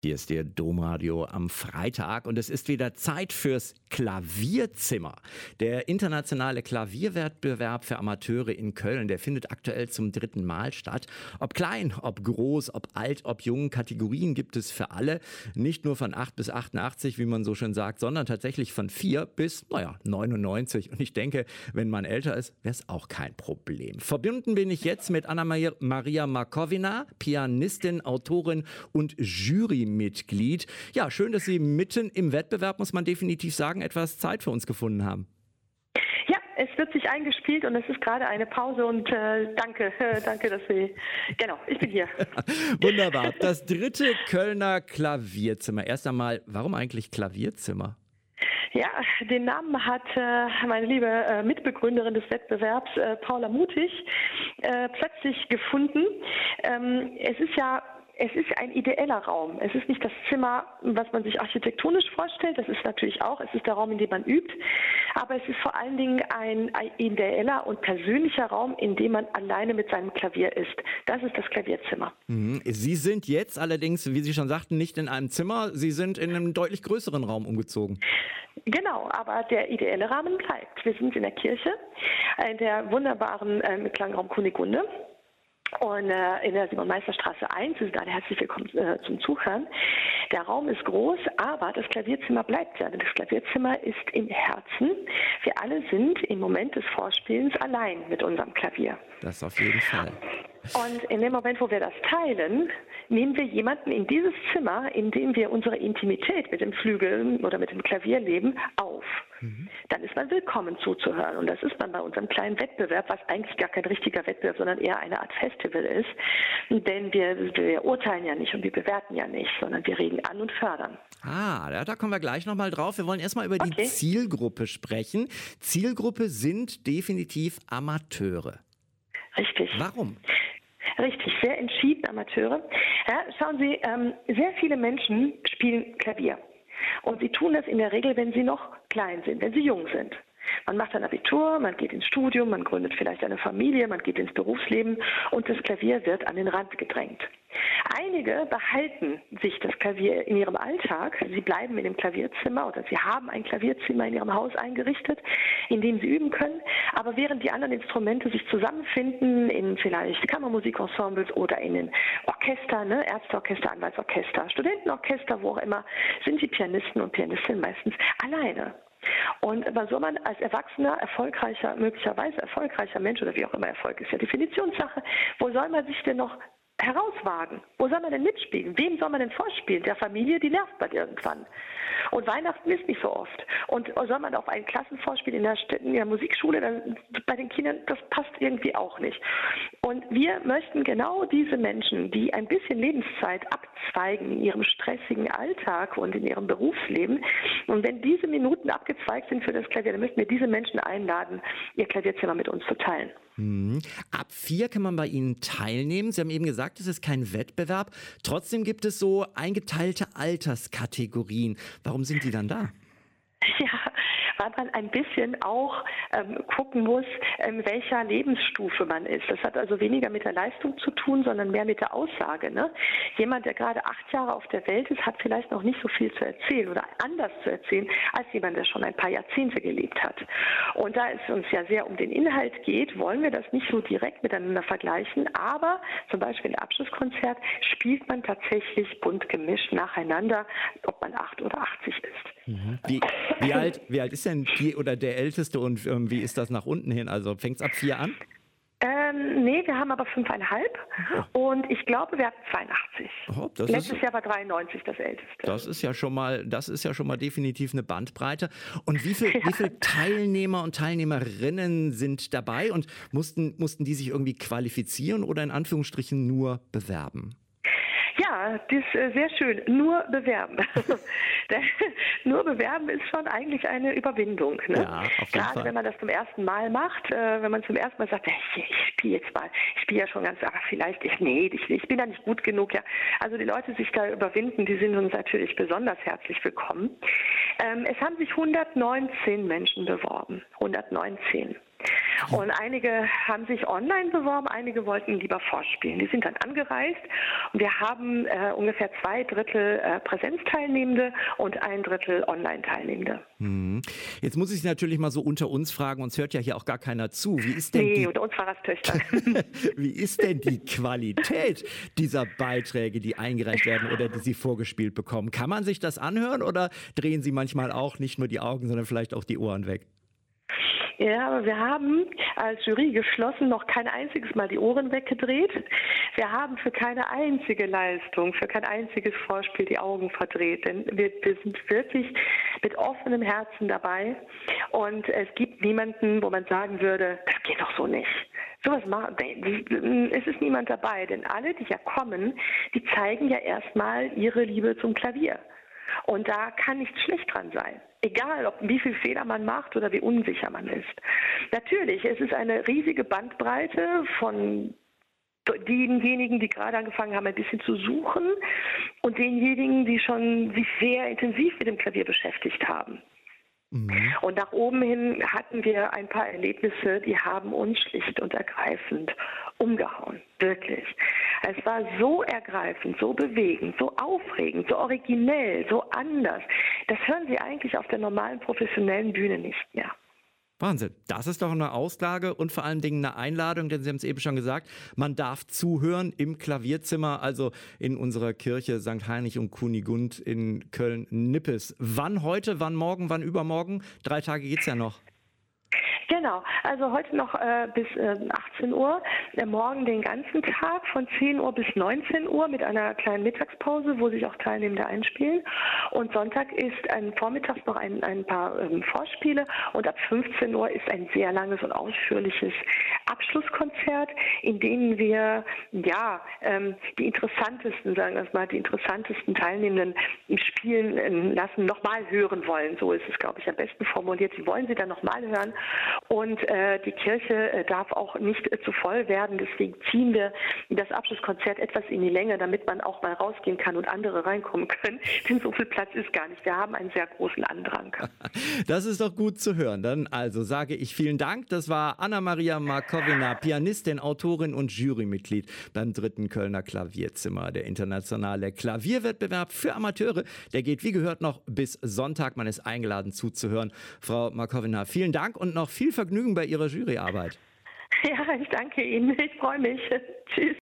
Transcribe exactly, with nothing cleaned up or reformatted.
Hier ist der Domradio am Freitag und es ist wieder Zeit fürs Klavierzimmer. Der internationale Klavierwettbewerb für Amateure in Köln, der findet aktuell zum dritten Mal statt. Ob klein, ob groß, ob alt, ob jung, Kategorien gibt es für alle. Nicht nur von acht bis achtundachtzig, wie man so schön sagt, sondern tatsächlich von vier bis, naja, neunundneunzig. Und ich denke, wenn man älter ist, wäre es auch kein Problem. Verbunden bin ich jetzt mit Anna-Maria Markovina, Pianistin, Autorin und Jury Mitglied. Ja, schön, dass Sie mitten im Wettbewerb, muss man definitiv sagen, etwas Zeit für uns gefunden haben. Ja, es wird sich eingespielt und es ist gerade eine Pause und äh, danke, äh, danke, dass Sie, genau, ich bin hier. Wunderbar. Das dritte Kölner Klavierzimmer. Erst einmal, warum eigentlich Klavierzimmer? Ja, den Namen hat äh, meine liebe äh, Mitbegründerin des Wettbewerbs, äh, Paula Mutig, äh, plötzlich gefunden. Ähm, es ist ja Es ist ein ideeller Raum. Es ist nicht das Zimmer, was man sich architektonisch vorstellt. Das ist natürlich auch. Es ist der Raum, in dem man übt. Aber es ist vor allen Dingen ein, ein ideeller und persönlicher Raum, in dem man alleine mit seinem Klavier ist. Das ist das Klavierzimmer. Sie sind jetzt allerdings, wie Sie schon sagten, nicht in einem Zimmer. Sie sind in einem deutlich größeren Raum umgezogen. Genau, aber der ideelle Rahmen bleibt. Wir sind in der Kirche, in der wunderbaren äh, Klangraum Kunigunde. Und äh, in der Simon-Meister-Straße eins, Sie sind alle herzlich willkommen äh, zum Zuhören. Der Raum ist groß, aber das Klavierzimmer bleibt ja. Das Klavierzimmer ist im Herzen. Wir alle sind im Moment des Vorspielens allein mit unserem Klavier. Das auf jeden Fall. Und in dem Moment, wo wir das teilen, nehmen wir jemanden in dieses Zimmer, in dem wir unsere Intimität mit dem Flügel oder mit dem Klavier leben, auf. Mhm. Dann ist man willkommen zuzuhören. Und das ist man bei unserem kleinen Wettbewerb, was eigentlich gar kein richtiger Wettbewerb, sondern eher eine Art Festival ist. Denn wir, wir urteilen ja nicht und wir bewerten ja nicht, sondern wir regen an und fördern. Ah, da, da kommen wir gleich nochmal drauf. Wir wollen erstmal über die Okay. Zielgruppe sprechen. Zielgruppe sind definitiv Amateure. Richtig. Warum? Richtig, sehr entschieden Amateure. Ja, schauen Sie, ähm, sehr viele Menschen spielen Klavier. Und sie tun das in der Regel, wenn sie noch klein sind, wenn sie jung sind. Man macht ein Abitur, man geht ins Studium, man gründet vielleicht eine Familie, man geht ins Berufsleben und das Klavier wird an den Rand gedrängt. Einige behalten sich das Klavier in ihrem Alltag. Sie bleiben in dem Klavierzimmer oder sie haben ein Klavierzimmer in ihrem Haus eingerichtet, in dem sie üben können. Aber während die anderen Instrumente sich zusammenfinden in vielleicht Kammermusikensembles oder in den Orchestern, ne, Ärzteorchester, Anwaltsorchester, Studentenorchester, wo auch immer, sind die Pianisten und Pianistinnen meistens alleine. Und was soll man als erwachsener, erfolgreicher, möglicherweise erfolgreicher Mensch oder wie auch immer, Erfolg ist ja Definitionssache, wo soll man sich denn noch herauswagen? Wo soll man denn mitspielen? Wem soll man denn vorspielen? Der Familie, die nervt bald irgendwann. Und Weihnachten ist nicht so oft. Und soll man auf ein Klassenvorspiel in der, in der Musikschule, dann, bei den Kindern, das passt irgendwie auch nicht. Und wir möchten genau diese Menschen, die ein bisschen Lebenszeit abzweigen in ihrem stressigen Alltag und in ihrem Berufsleben, und wenn diese Minuten abgezweigt sind für das Klavier, dann möchten wir diese Menschen einladen, ihr Klavierzimmer mit uns zu teilen. Mhm. Ab vier kann man bei Ihnen teilnehmen. Sie haben eben gesagt, es ist kein Wettbewerb. Trotzdem gibt es so eingeteilte Alterskategorien. Warum sind die dann da? Ja, weil man ein bisschen auch ähm, gucken muss, in welcher Lebensstufe man ist. Das hat also weniger mit der Leistung zu tun, sondern mehr mit der Aussage. Ne? Jemand, der gerade acht Jahre auf der Welt ist, hat vielleicht noch nicht so viel zu erzählen oder anders zu erzählen, als jemand, der schon ein paar Jahrzehnte gelebt hat. Und da es uns ja sehr um den Inhalt geht, wollen wir das nicht so direkt miteinander vergleichen, aber zum Beispiel im Abschlusskonzert spielt man tatsächlich bunt gemischt nacheinander, ob man acht oder achtzig ist. Mhm. Wie, wie, alt, wie alt ist denn die oder der Älteste und ähm, wie ist das nach unten hin? Also fängt es ab vier an? Ähm, nee, wir haben aber fünfeinhalb oh. und ich glaube, wir hatten zweiundachtzig. Oh, das Letztes ist, Jahr war dreiundneunzig das Älteste. Das ist ja schon mal, das ist ja schon mal definitiv eine Bandbreite. Und wie viel, ja. wie viele Teilnehmer und Teilnehmerinnen sind dabei und mussten, mussten die sich irgendwie qualifizieren oder in Anführungsstrichen nur bewerben? Ja, das ist äh, sehr schön. Nur bewerben. Nur bewerben ist schon eigentlich eine Überwindung. Ne? Ja, auf jeden Gerade Fall. wenn man das zum ersten Mal macht, äh, wenn man zum ersten Mal sagt, ich, ich spiele jetzt mal, ich spiele ja schon ganz, aber vielleicht, ich, nee, ich, ich bin da nicht gut genug. Ja. Also die Leute sich da überwinden, die sind uns natürlich besonders herzlich willkommen. Ähm, es haben sich hundertneunzehn Menschen beworben. hundertneunzehn. Und einige haben sich online beworben, einige wollten lieber vorspielen. Die sind dann angereist und wir haben äh, ungefähr zwei Drittel äh, Präsenzteilnehmende und ein Drittel Online-Teilnehmende. Hm. Jetzt muss ich Sie natürlich mal so unter uns fragen, uns hört ja hier auch gar keiner zu. Wie ist denn nee, die, unter uns Pfarrerstöchter. Wie ist denn die Qualität dieser Beiträge, die eingereicht werden oder die Sie vorgespielt bekommen? Kann man sich das anhören oder drehen Sie manchmal auch nicht nur die Augen, sondern vielleicht auch die Ohren weg? Ja, aber wir haben als Jury geschlossen noch kein einziges Mal die Ohren weggedreht. Wir haben für keine einzige Leistung, für kein einziges Vorspiel die Augen verdreht. Denn wir, wir sind wirklich mit offenem Herzen dabei. Und es gibt niemanden, wo man sagen würde, das geht doch so nicht. Sowas machen, es ist niemand dabei. Denn alle, die ja kommen, die zeigen ja erstmal ihre Liebe zum Klavier. Und da kann nichts schlecht dran sein. Egal, ob wie viel Fehler man macht oder wie unsicher man ist. Natürlich, es ist eine riesige Bandbreite von denjenigen, die gerade angefangen haben, ein bisschen zu suchen und denjenigen, die schon sich sehr intensiv mit dem Klavier beschäftigt haben. Mhm. Und nach oben hin hatten wir ein paar Erlebnisse, die haben uns schlicht und ergreifend umgehauen. Wirklich. Es war so ergreifend, so bewegend, so aufregend, so originell, so anders. Das hören Sie eigentlich auf der normalen professionellen Bühne nicht mehr. Wahnsinn. Das ist doch eine Aussage und vor allen Dingen eine Einladung, denn Sie haben es eben schon gesagt, man darf zuhören im Klavierzimmer, also in unserer Kirche Sankt Heinrich und Kunigund in Köln-Nippes. Wann heute, wann morgen, wann übermorgen? Drei Tage geht's ja noch. Genau, also heute noch äh, bis äh, achtzehn Uhr, äh, morgen den ganzen Tag von zehn Uhr bis neunzehn Uhr mit einer kleinen Mittagspause, wo sich auch Teilnehmende einspielen. Und Sonntag ist ein vormittags noch ein, ein paar ähm, Vorspiele und ab fünfzehn Uhr ist ein sehr langes und ausführliches Abschlusskonzert, in dem wir ja ähm, die interessantesten, sagen wir es mal, die interessantesten Teilnehmenden spielen äh, lassen, nochmal hören wollen. So ist es, glaube ich, am besten formuliert. Sie wollen sie dann nochmal hören. Und äh, die Kirche äh, darf auch nicht äh, zu voll werden. Deswegen ziehen wir das Abschlusskonzert etwas in die Länge, damit man auch mal rausgehen kann und andere reinkommen können. Denn so viel Platz ist gar nicht. Wir haben einen sehr großen Andrang. Das ist doch gut zu hören. Dann also sage ich vielen Dank. Das war Anna-Maria Markowina, Pianistin, Autorin und Jurymitglied beim dritten Kölner Klavierzimmer. Der internationale Klavierwettbewerb für Amateure, der geht wie gehört noch bis Sonntag. Man ist eingeladen zuzuhören. Frau Markowina, vielen Dank und noch viel Vergnügen bei Ihrer Juryarbeit. Ja, ich danke Ihnen. Ich freue mich. Tschüss.